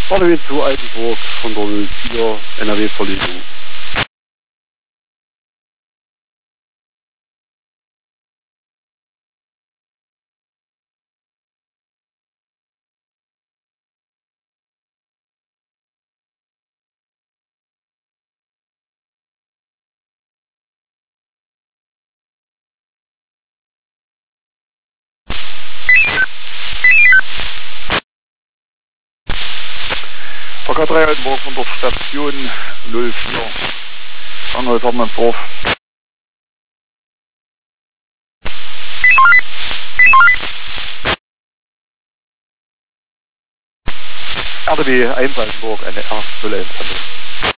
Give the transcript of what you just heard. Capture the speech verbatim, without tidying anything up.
Fahrtweg zu Altenburg von der null vier N R W-Verlegung. V K drei Altenburg von der Station null vier. Anhalt Hartmannsdorf. R D W eins Altenburg, eine R null eins.